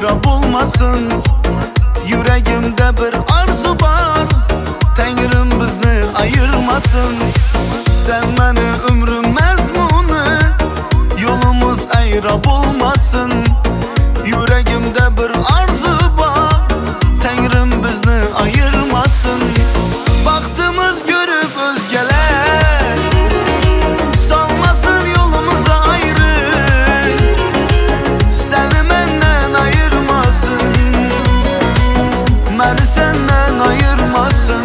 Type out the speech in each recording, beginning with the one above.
harab olmasın. Yüreğimde bir arzu var, Tengrim bizni ayırmasın. Sen beni ömrüm mezmunu, yolumuz ayrab olmasın. Yüreğimde bir arzu var, Tengrim bizni ayırmasın. Baktığımız görüp özgeler salmasın yolumuza ayrı. Seni menden ayırmasın, beni senden ayırmasın.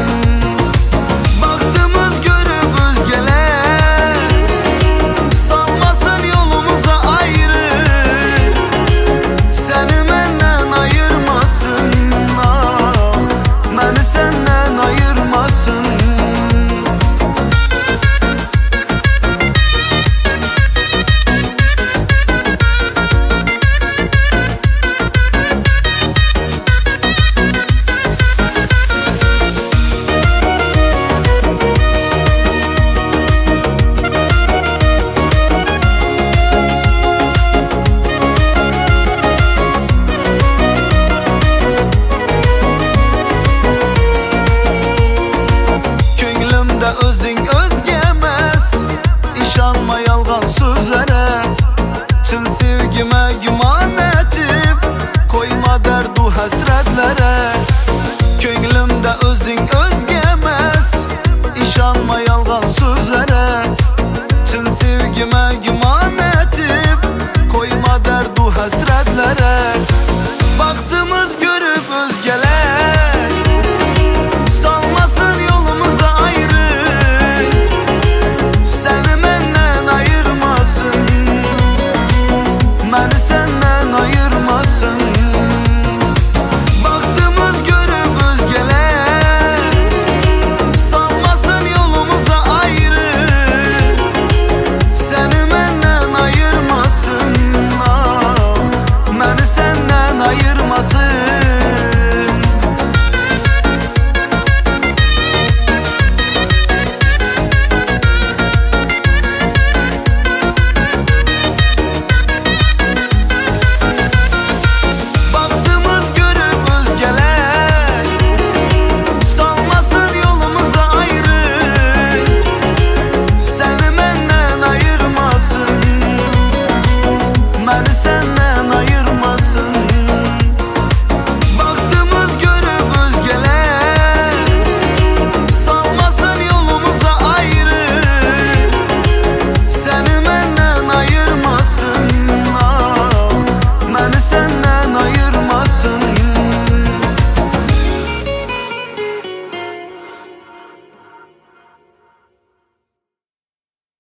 Baktığımız görüp özgeler salmasın yolumuza ayrı. Seni menden ayırmasın, ah, beni senden ayırmasın. Özün özgemes, İşanma yalgan sözlere. Çın sevgime güman etip koyma derdu hasretlere. Könglimde özün özgemes, İşanma yalgan sözlere. Çın sevgime güman etip koyma derdu hasretlere. Bak